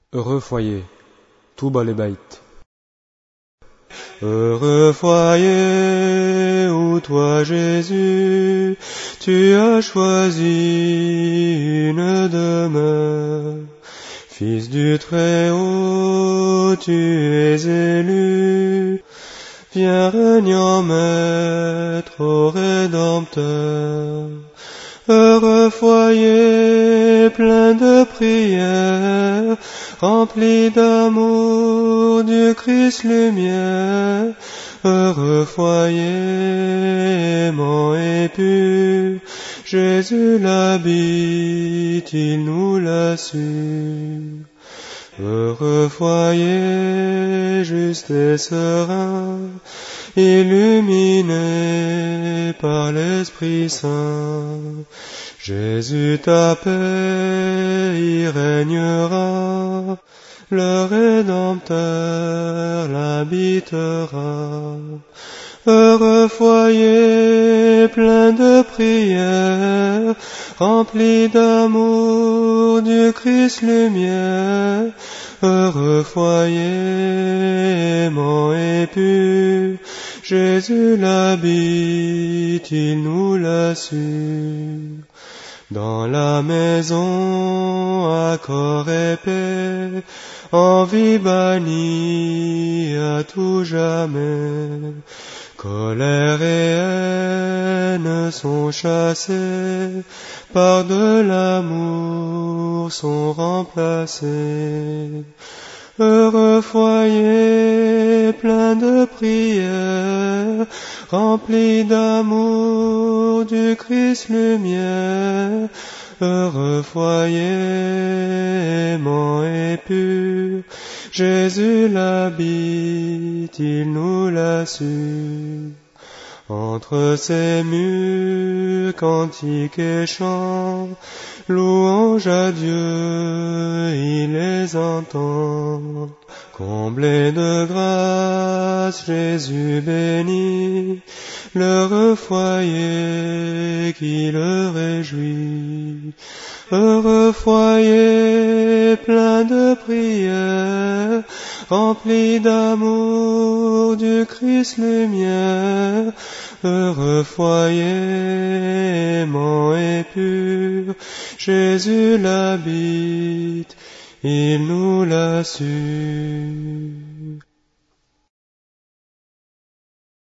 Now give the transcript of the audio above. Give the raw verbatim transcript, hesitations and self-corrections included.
Heureux foyer, tout bas les bêtes. Heureux foyer où toi Jésus, tu as choisi une demeure. Fils du Très-Haut, tu es élu, viens régnant maître au Rédempteur. Heureux foyer plein de prières, rempli d'amour du Christ lumière. Heureux foyer aimant et pur, Jésus l'habite, il nous l'assure. Heureux foyer juste et serein, illuminé par l'Esprit Saint. Jésus ta paix y régnera, le Rédempteur l'habitera. Heureux foyer plein de prières, rempli d'amour du Christ lumière. Heureux foyer aimant et pur, Jésus l'habite, il nous l'assure. Dans la maison, accord et paix, en vie bannie à tout jamais. Colère et haine sont chassées, par de l'amour sont remplacées. Heureux foyer plein de prières, rempli d'amour du Christ lumière. Heureux foyer aimant et pur, Jésus l'habite, il nous l'assure. Entre ces murs, cantiques et chants, louange à Dieu, il les entend. Comblé de grâce, Jésus bénit, l'heureux foyer qui le réjouit. Heureux foyer plein de prières, rempli d'amour du Christ lumière. Heureux foyer aimant et pur, Jésus l'habite, il nous l'assure.